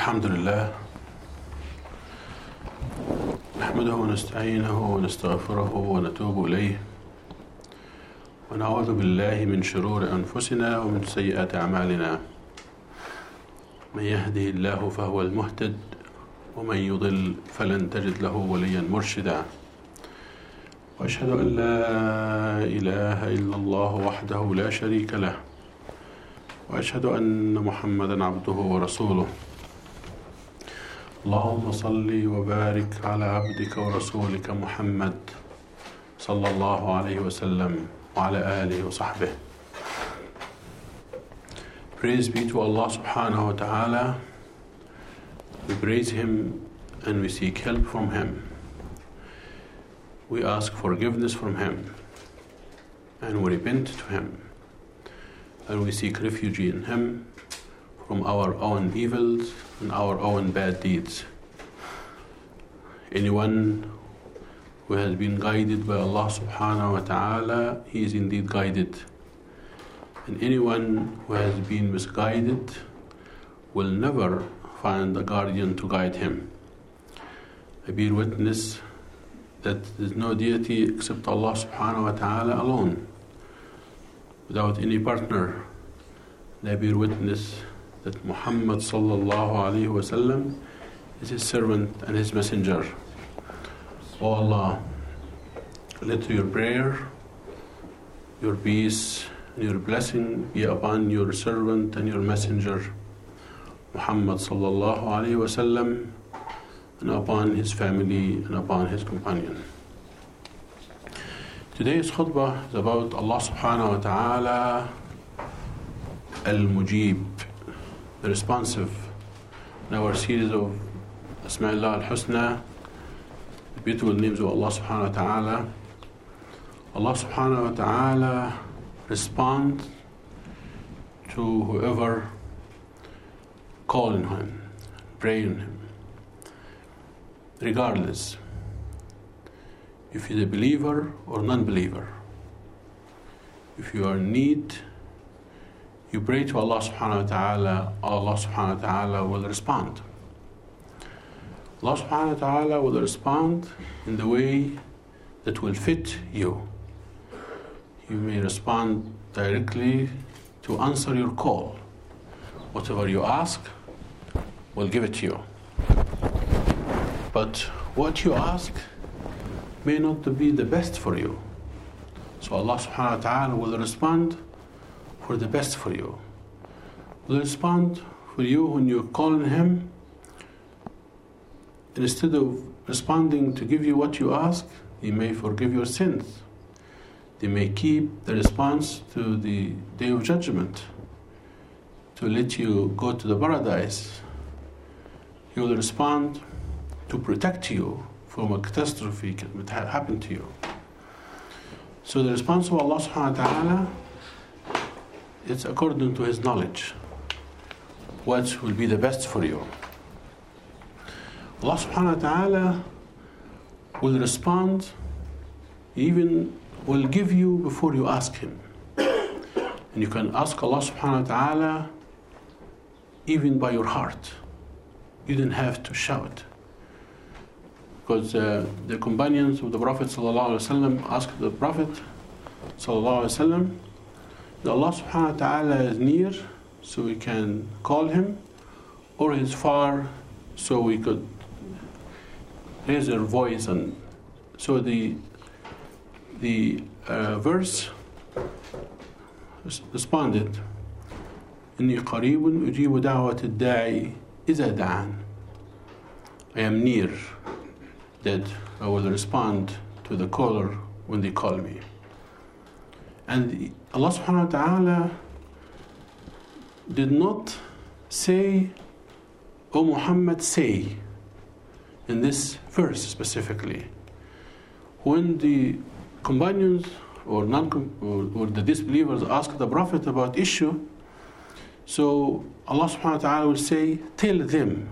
الحمد لله نحمده ونستعينه ونستغفره ونتوب إليه ونعوذ بالله من شرور أنفسنا ومن سيئات أعمالنا من يهده الله فهو المهتد ومن يضل فلن تجد له وليا مرشدا وأشهد أن لا إله إلا الله وحده لا شريك له وأشهد أن محمدا عبده ورسوله اللهم صل وبارك على عبدك ورسولك محمد صلى الله عليه وسلم وعلى آله وصحبه. Praise be to Allah subhanahu wa ta'ala. We praise Him and we seek help from Him. We ask forgiveness from Him and we repent to Him. And we seek refuge in Him from our own evils and our own bad deeds. Anyone who has been guided by Allah subhanahu wa ta'ala, he is indeed guided. And anyone who has been misguided will never find a guardian to guide him. I bear witness that there is no deity except Allah subhanahu wa ta'ala alone, without any partner. I bear witness that Muhammad sallallahu alayhi wa sallam is His servant and His messenger. O Allah, let your prayer, your peace, and your blessing be upon your servant and your messenger, Muhammad sallallahu alayhi wa sallam, and upon his family and upon his companion. Today's khutbah is about Allah subhanahu wa ta'ala, Al-Mujib, the responsive, in our series of Asma'ullah al-Husna, the beautiful names of Allah subhanahu wa ta'ala. Allah subhanahu wa ta'ala responds to whoever call on Him, pray on Him, regardless if he's a believer or non-believer. If you are in need, you pray to Allah subhanahu wa ta'ala, Allah subhanahu wa ta'ala will respond. Allah subhanahu wa ta'ala will respond in the way that will fit you. You may respond directly to answer your call. Whatever you ask, we'll give it to you. But what you ask may not be the best for you. So Allah subhanahu wa ta'ala will respond for the best for you. Will respond for you when you call on Him. And instead of responding to give you what you ask, He may forgive your sins. They may keep the response to the Day of Judgment, to let you go to the paradise. He will respond to protect you from a catastrophe that might happen to you. So the response of Allah subhanahu wa ta'ala, it's according to His knowledge, what will be the best for you. Allah subhanahu wa ta'ala will respond, even will give you before you ask Him. And you can ask Allah subhanahu wa ta'ala even by your heart. You don't have to shout. Because the companions of the Prophet sallallahu alaihi wasallam asked the Prophet sallallahu alaihi wasallam that Allah subhanahu wa ta'ala is near so we can call Him, or He's far so we could raise our voice. And so the verse responded, إني قريب أجيب دعوة الداعي إذا دعان. I am near, that I will respond to the caller when they call me. And Allah subhanahu wa ta'ala did not say, O Muhammad, say, in this verse specifically. When the companions or the disbelievers asked the Prophet about issue, so Allah subhanahu wa ta'ala will say, tell them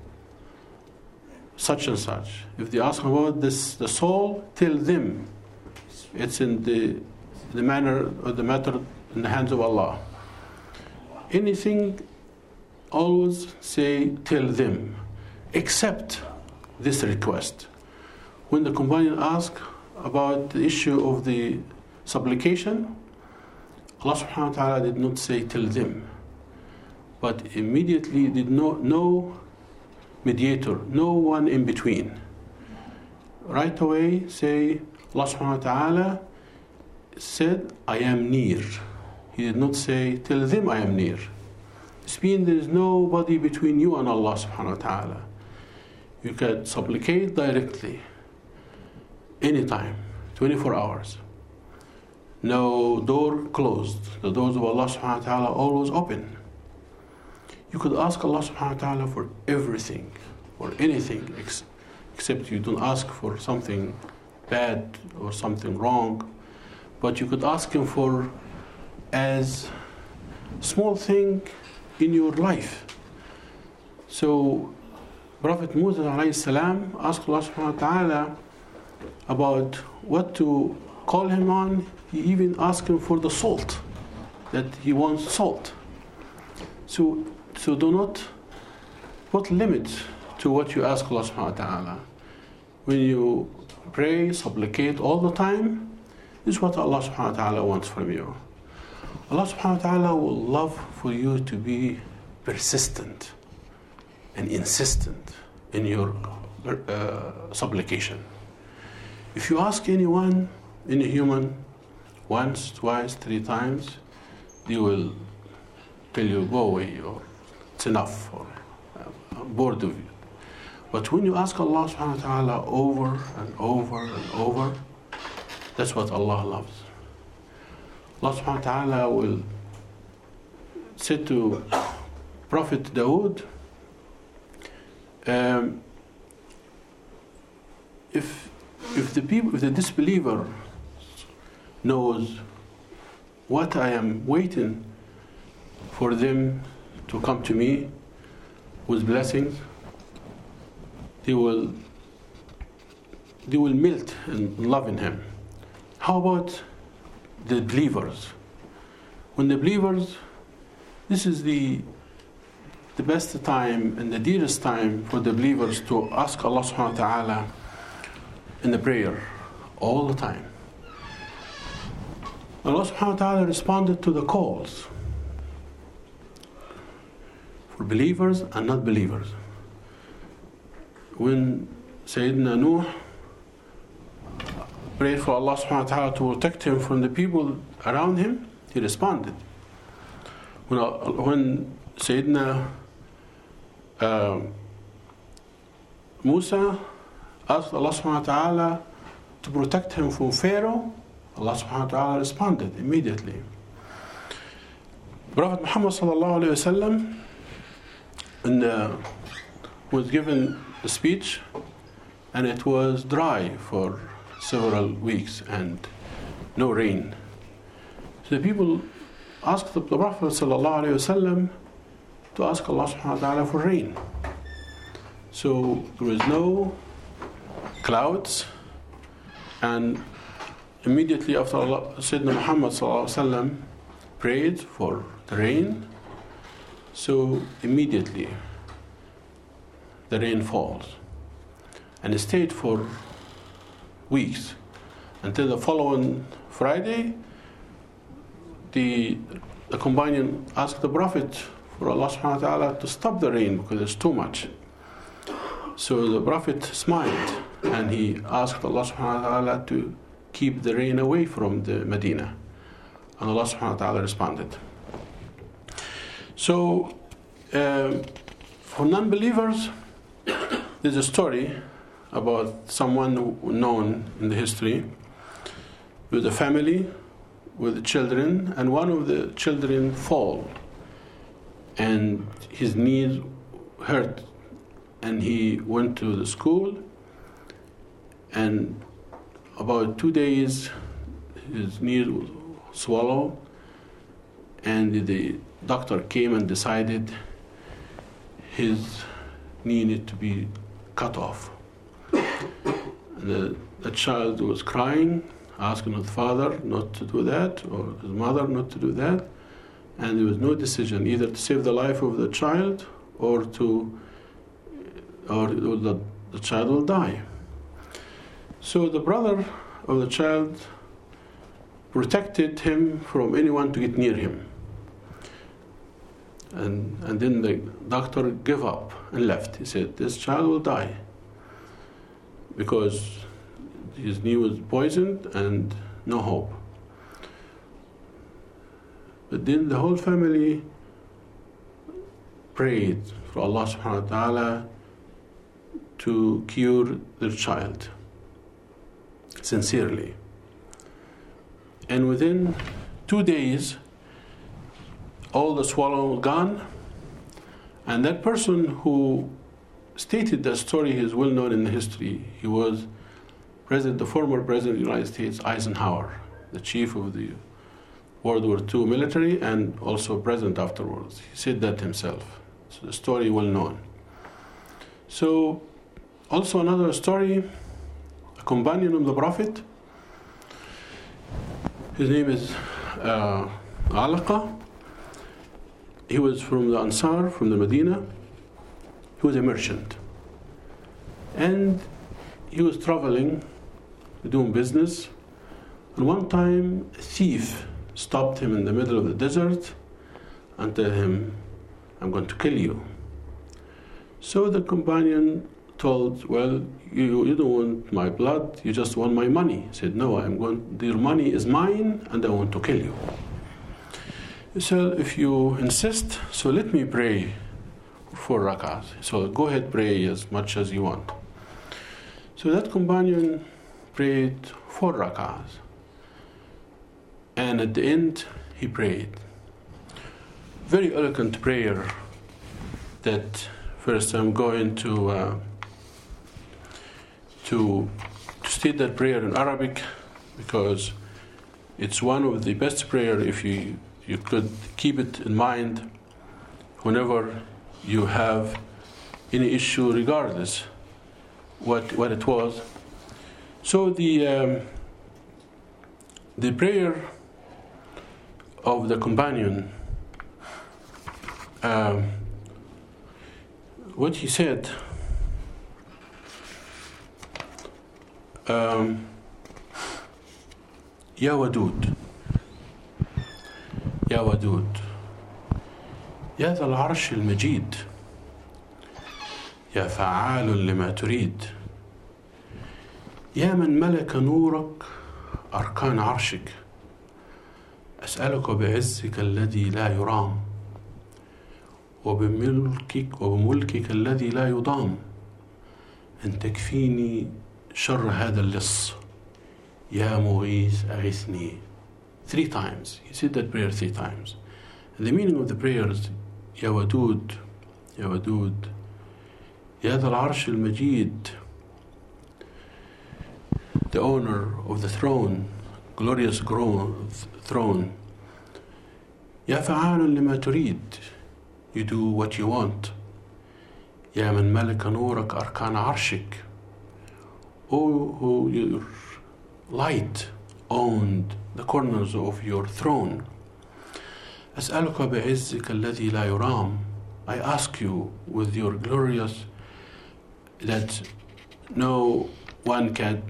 such and such. If they ask about this, the soul, tell them it's in the manner or the matter in the hands of Allah. Anything always say, tell them, accept this request. When the companion asked about the issue of the supplication, Allah subhanahu wa ta'ala did not say tell them, but immediately did no mediator, no one in between. Right away say, Allah subhanahu wa ta'ala said, I am near. He did not say, tell them I am near. This means there is nobody between you and Allah subhanahu wa ta'ala. You can supplicate directly, anytime, 24 hours. No door closed. The doors of Allah subhanahu wa ta'ala always open. You could ask Allah subhanahu wa ta'ala for everything, or anything, except you don't ask for something bad or something wrong, but you could ask Him for as small thing in your life. So Prophet Moses alayhi salam asked Allah subhanahu wa ta'ala about what to call him on. He even asked him for the salt, that he wants salt. So do not put limits to what you ask Allah subhanahu wa ta'ala. When you pray, supplicate all the time, this is what Allah subhanahu wa ta'ala wants from you. Allah subhanahu wa ta'ala will love for you to be persistent and insistent in your supplication. If you ask anyone, any human, once, twice, 3 times, they will tell you, go away, or it's enough, or I'm bored of you. But when you ask Allah subhanahu wa ta'ala over and over and over, that's what Allah loves. Allah subhanahu wa ta'ala will say to Prophet Dawood, if the disbeliever knows what I am waiting for them to come to me with blessings, they will melt in love in Him. How about the believers? When the believers, this is the best time and the dearest time for the believers to ask Allah subhanahu wa ta'ala in the prayer all the time. Allah subhanahu wa ta'ala responded to the calls for believers and not believers. When Sayyidina Nuh prayed for Allah subhanahu wa ta'ala to protect him from the people around him, he responded. When Sayyidina Musa asked Allah subhanahu wa ta'ala to protect him from Pharaoh, Allah subhanahu wa ta'ala responded immediately. Prophet Muhammad sallallahu alayhi wa sallam was given a speech, and it was dry for several weeks and no rain. So the people asked the Prophet sallallahu alayhi wa sallam to ask Allah subhanahu wa ta'ala for rain. So there was no clouds, and immediately after Sayyidina Muhammad sallallahu alayhi wa sallam prayed for the rain, so immediately the rain falls, and it stayed for weeks until the following Friday. The companion asked the Prophet for Allah subhanahu wa ta'ala to stop the rain because it's too much. So the Prophet smiled and he asked Allah subhanahu wa ta'ala to keep the rain away from the Medina, and Allah subhanahu wa ta'ala responded. So for non-believers, there's a story about someone known in the history with a family with children, and one of the children fall and his knees hurt, and he went to the school, and about 2 days his knee was swollen, and the doctor came and decided his knee needed to be cut off. The child was crying, asking his father not to do that, or his mother not to do that, and there was no decision either to save the life of the child or the child will die. So the brother of the child protected him from anyone to get near him. And then the doctor gave up and left. He said, this child will die because his knee was poisoned and no hope. But then the whole family prayed for Allah subhanahu wa ta'ala to cure their child sincerely. And within 2 days, all the swelling was gone, and that person who stated that story is well known in the history. He was the former president of the United States, Eisenhower, the chief of the World War II military and also president afterwards. He said that himself. So the story well known. So also another story, a companion of the Prophet, his name is Alaqa. He was from the Ansar, from the Medina. He was a merchant. And he was traveling, doing business. And one time, a thief stopped him in the middle of the desert and told him, I'm going to kill you. So the companion told, well, you don't want my blood, you just want my money. He said, no, your money is mine and I want to kill you. He said, if you insist, so let me pray 4 rak'ahs. So go ahead, pray as much as you want. So that companion prayed 4 rak'ahs. And at the end, he prayed. Very eloquent prayer that first I'm going to state that prayer in Arabic because it's one of the best prayer if you could keep it in mind whenever you have any issue regardless what it was. So the prayer of the companion, what he said, يا ودود يا ودود يا ذا العرش المجيد يا فعال لما تريد يا من ملك نورك أركان عرشك أسألك بعزك الذي لا يرام وبملكك الذي لا يضام أن تكفيني شر هذا اللص يا مغيث أغثني. 3 times. He said that prayer 3 times. And the meaning of the prayer is يا ودود يا ودود يا ذا العرش المجيد, the owner of the throne, glorious throne. يا فعال لما تريد, you do what you want. يا من ملك نورك أركان عرشك, oh who your light owned the corners of your throne. أسألك بعزك الذي لا يرام, I ask you with your glorious that no one can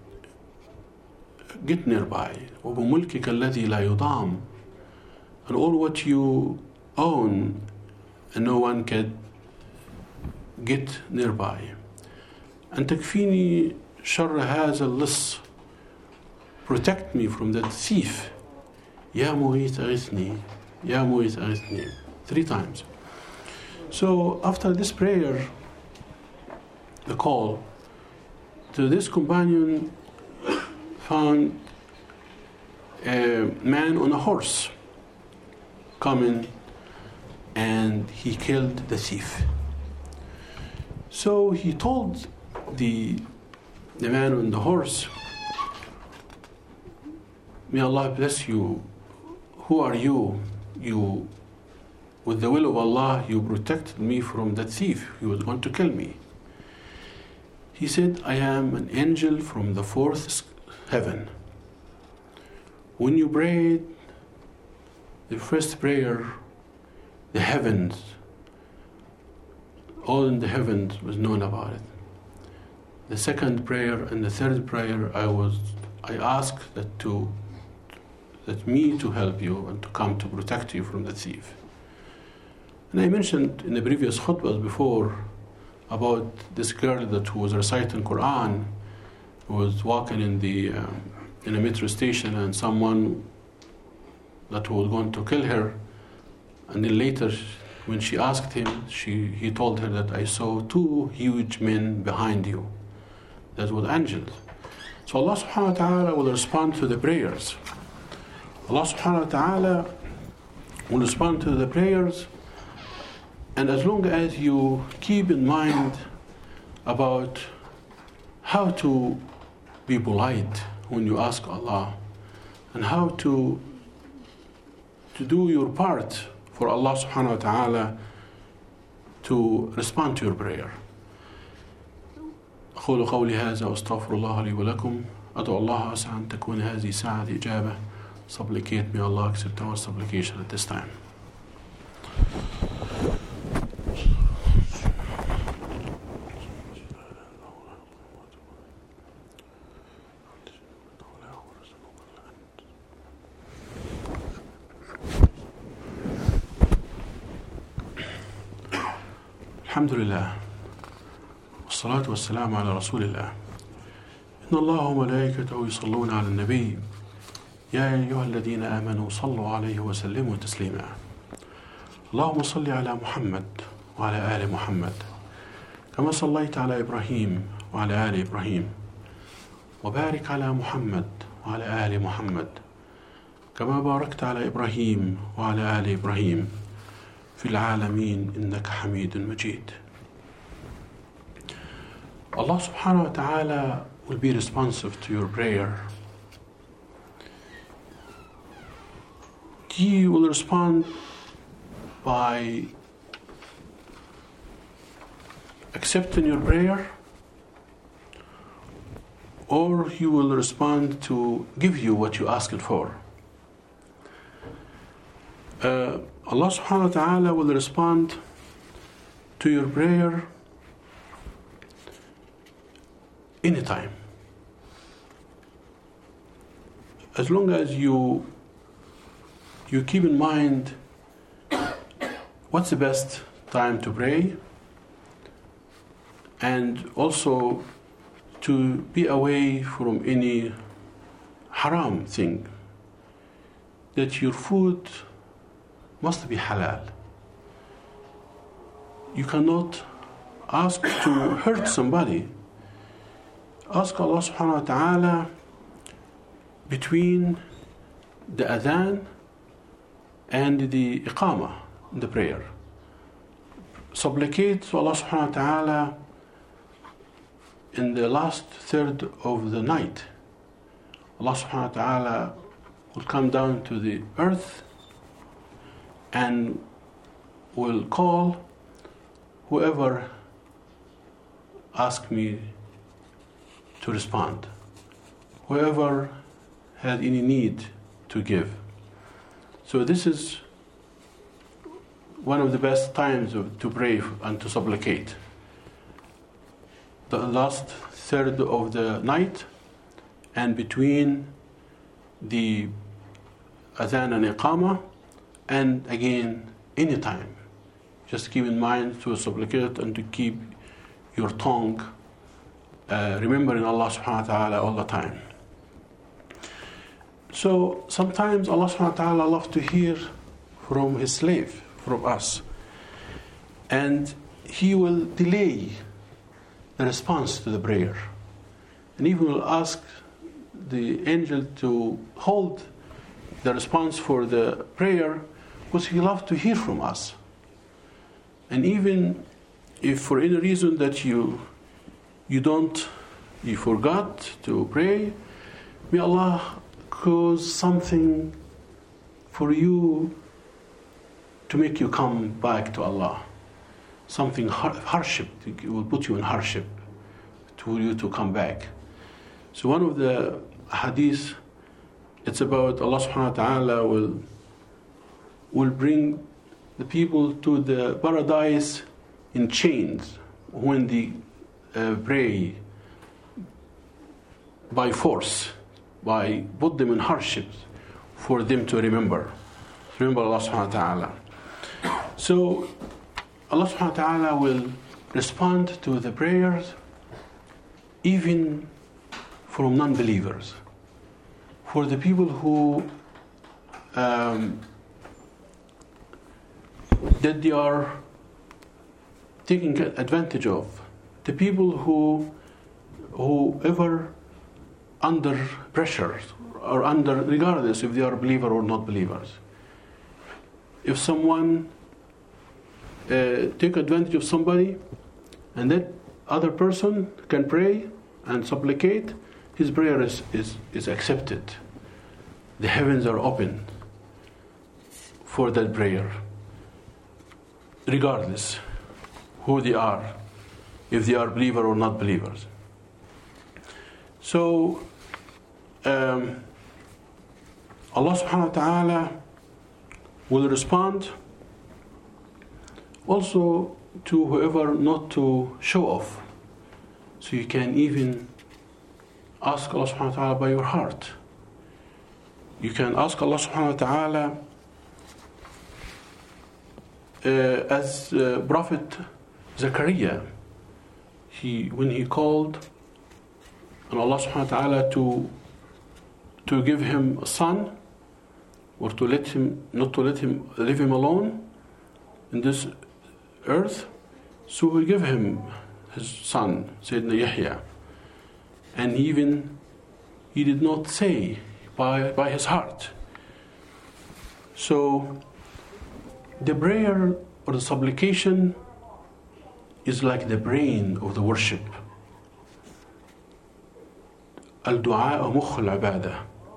get nearby. وبملكك الذي لا يضام, and all what you own and no one can get nearby. أن تكفيني شر هذا اللص, protect me from that thief. يا مغيث أغثني يا مغيث أغثني, 3 times. So after this prayer, the call to this companion found a man on a horse coming, and he killed the thief. So he told the man on the horse, may Allah bless you. Who are you? You, with the will of Allah, you protected me from that thief. He was going to kill me. He said, I am an angel from the 4th heaven. When you prayed the first prayer, the heavens, all in the heavens was known about it. The second prayer and the third prayer, I asked that me to help you and to come to protect you from the thief. And I mentioned in the previous khutbahs before about this girl that was reciting Quran, who was walking in a metro station, and someone that was going to kill her. And then later, when she asked him, he told her that I saw two huge men behind you. That was angels. So Allah subhanahu wa ta'ala will respond to the prayers. Allah subhanahu wa ta'ala will respond to the prayers, and as long as you keep in mind about how to be polite when you ask Allah, and how to do your part for Allah subhanahu wa ta'ala to respond to your prayer. أقول قولي هذا وأستغفر الله لي ولكم. أدعو الله أسعى أن تكون هذه ساعة إجابة. Supplicate, may Allah accept our supplication at this time. Alhamdulillah. والصلاة والسلام على رسول الله. إن الله وملائكته يصلون على النبي يا أيها الذين آمنوا صلوا عليه وسلموا تسليما. اللهم صل على محمد وعلى آل محمد كما صليت على إبراهيم وعلى آل إبراهيم وبارك على محمد وعلى آل محمد كما باركت على إبراهيم وعلى آل إبراهيم في العالمين إنك حميد مجيد. Allah subhanahu wa ta'ala will be responsive to your prayer. He will respond by accepting your prayer, or He will respond to give you what you asked for. Allah subhanahu wa ta'ala will respond to your prayer anytime, as long as you keep in mind what's the best time to pray, and also to be away from any haram thing, that your food must be halal. You cannot ask to hurt somebody. Ask Allah subhanahu wa ta'ala between the adhan and the iqamah, the prayer. Supplicate to Allah subhanahu wa ta'ala in the last third of the night. Allah subhanahu wa ta'ala will come down to the earth and will call whoever asks me to respond, whoever had any need to give. So this is one of the best times to pray and to supplicate. The last third of the night, and between the adhan and iqamah, and again anytime. Just keep in mind to supplicate and to keep your tongue remembering Allah subhanahu wa ta'ala all the time. So sometimes Allah subhanahu wa ta'ala loves to hear from His slave, from us, and He will delay the response to the prayer, and He will ask the angel to hold the response for the prayer, because He loves to hear from us. And even if for any reason that you forgot to pray, may Allah cause something for you to make you come back to Allah. Something hardship, it will put you in hardship for you to come back. So one of the hadith, it's about Allah subhanahu wa ta'ala will will bring the people to the paradise in chains when they pray by force, by put them in hardships for them to remember Allah subhanahu wa ta'ala. So Allah subhanahu wa ta'ala will respond to the prayers even from non-believers. For the people who that they are taking advantage of, the people who ever under pressure or under, regardless if they are believer or not believers. If someone take advantage of somebody and that other person can pray and supplicate, his prayer is accepted. The heavens are open for that prayer, regardless who they are, if they are believer or not believers. So Allah subhanahu wa ta'ala will respond also to whoever not to show off. So you can even ask Allah subhanahu wa ta'ala by your heart. You can ask Allah subhanahu wa ta'ala as Prophet Zechariah, when he called on Allah subhanahu wa ta'ala to give him a son, or to let him not to let him leave him alone in this earth, so he gave him his son, Sayyidina Yahya. And even he did not say by his heart. So the prayer or the supplication is like the brain of the worship. Al-du'a mukh al-ibadah.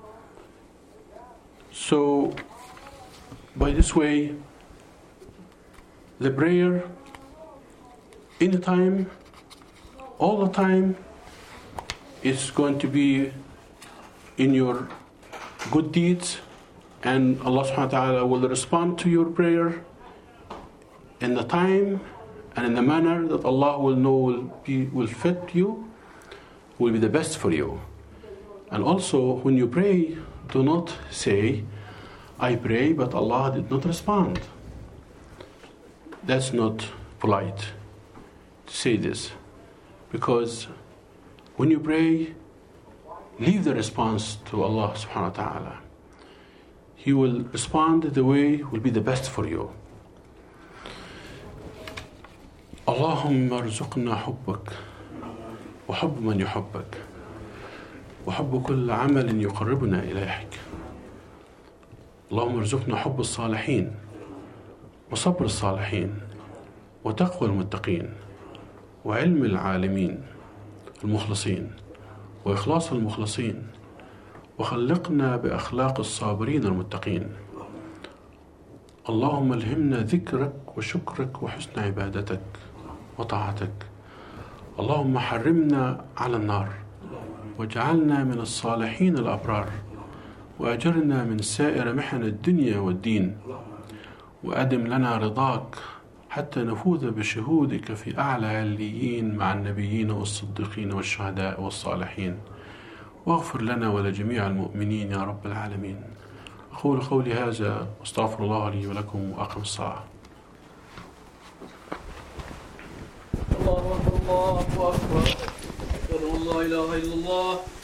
So by this way, the prayer anytime, all the time, is going to be in your good deeds, and Allah subhanahu wa ta'ala will respond to your prayer in the time and in the manner that Allah will know will fit you, will be the best for you. And also when you pray, do not say, I pray but Allah did not respond. That's not polite to say this, because when you pray, leave the response to Allah subhanahu wa ta'ala. He will respond the way will be the best for you. Allahumma arzuqna hubbak wa hubb man yuhibbak wa hubb kull amalin yuqarribuna ilayk. Allahumma arzuqna hubb as-salihin wa sabr as-salihin wa taqwa al-muttaqin wa ilm al-alimin المخلصين وإخلاص المخلصين وخلقنا بأخلاق الصابرين المتقين. اللهم الهمنا ذكرك وشكرك وحسن عبادتك وطاعتك. اللهم حرمنا على النار واجعلنا من الصالحين الأبرار وأجرنا من سائر محن الدنيا والدين وأدم لنا رضاك حتى نفوز بشهودك في أعلى عليين مع النبيين والصديقين والشهداء والصالحين واغفر لنا ولجميع المؤمنين يا رب العالمين. أقول قولي هذا واستغفر الله لي ولكم وأقم الصلاة. الله أكبر الله أكبر أشهد أن لا إله إلا الله